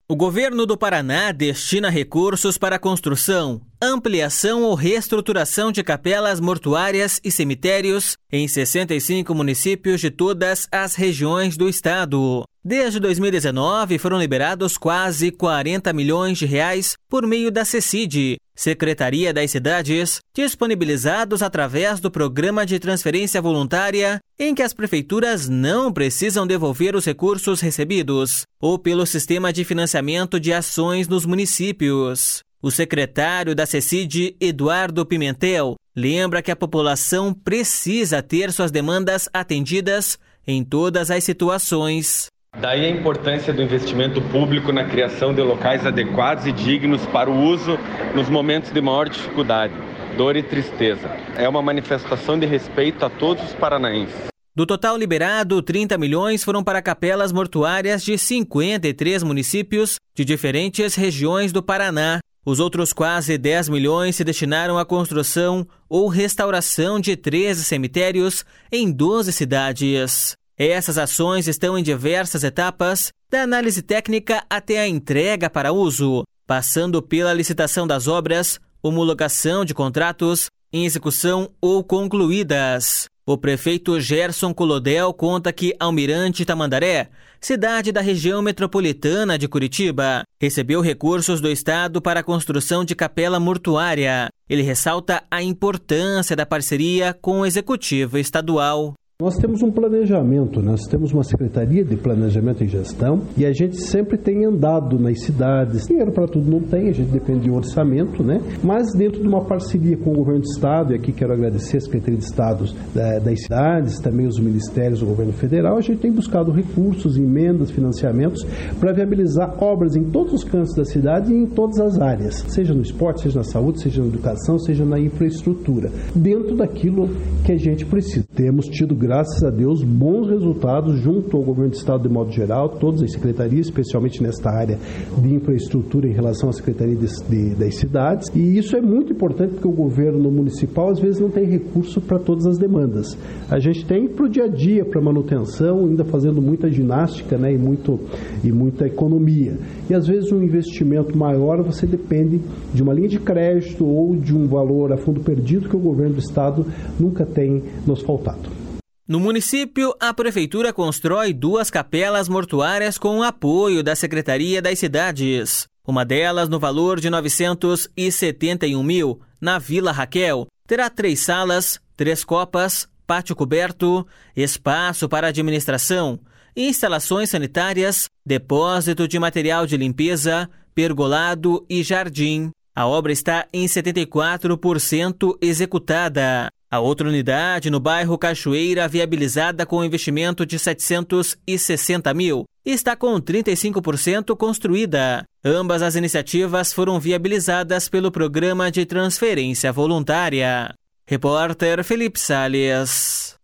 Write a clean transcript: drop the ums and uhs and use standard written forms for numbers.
O governo do Paraná destina recursos para a construção, ampliação ou reestruturação de capelas mortuárias e cemitérios em 65 municípios de todas as regiões do estado. Desde 2019, foram liberados quase 40 milhões de reais por meio da CECID, Secretaria das Cidades, disponibilizados através do Programa de Transferência Voluntária, em que as prefeituras não precisam devolver os recursos recebidos, ou pelo Sistema de Financiamento de Ações nos Municípios. O secretário da CECID, Eduardo Pimentel, lembra que a população precisa ter suas demandas atendidas em todas as situações. Daí a importância do investimento público na criação de locais adequados e dignos para o uso nos momentos de maior dificuldade, dor e tristeza. É uma manifestação de respeito a todos os paranaenses. Do total liberado, 30 milhões foram para capelas mortuárias de 53 municípios de diferentes regiões do Paraná. Os outros quase 10 milhões se destinaram à construção ou restauração de 13 cemitérios em 12 cidades. Essas ações estão em diversas etapas, da análise técnica até a entrega para uso, passando pela licitação das obras, homologação de contratos, em execução ou concluídas. O prefeito Gerson Colodel conta que Almirante Tamandaré, cidade da região metropolitana de Curitiba, recebeu recursos do Estado para a construção de capela mortuária. Ele ressalta a importância da parceria com o Executivo Estadual. Nós temos um planejamento, nós temos uma Secretaria de Planejamento e Gestão e a gente sempre tem andado nas cidades. Dinheiro para tudo não tem, a gente depende de orçamento, né? Mas dentro de uma parceria com o Governo do Estado, e aqui quero agradecer a Secretaria de Estado das cidades, também os ministérios do Governo Federal, a gente tem buscado recursos, emendas, financiamentos para viabilizar obras em todos os cantos da cidade e em todas as áreas, seja no esporte, seja na saúde, seja na educação, seja na infraestrutura, dentro daquilo que a gente precisa. Temos tido, graças a Deus, bons resultados junto ao Governo do Estado de modo geral, todas as secretarias, especialmente nesta área de infraestrutura em relação à Secretaria das Cidades. E isso é muito importante porque o governo municipal às vezes não tem recurso para todas as demandas. A gente tem para o dia a dia, para manutenção, ainda fazendo muita ginástica, né, e muita economia. E às vezes um investimento maior você depende de uma linha de crédito ou de um valor a fundo perdido que o governo do Estado nunca tem nos faltado. No município, a Prefeitura constrói 2 capelas mortuárias com o apoio da Secretaria das Cidades. Uma delas, no valor de R$ 971 mil, na Vila Raquel, terá 3 salas, 3 copas, pátio coberto, espaço para administração, instalações sanitárias, depósito de material de limpeza, pergolado e jardim. A obra está em 74% executada. A outra unidade, no bairro Cachoeira, viabilizada com investimento de R$ 760 mil, está com 35% construída. Ambas as iniciativas foram viabilizadas pelo Programa de Transferência Voluntária. Repórter Felipe Salles.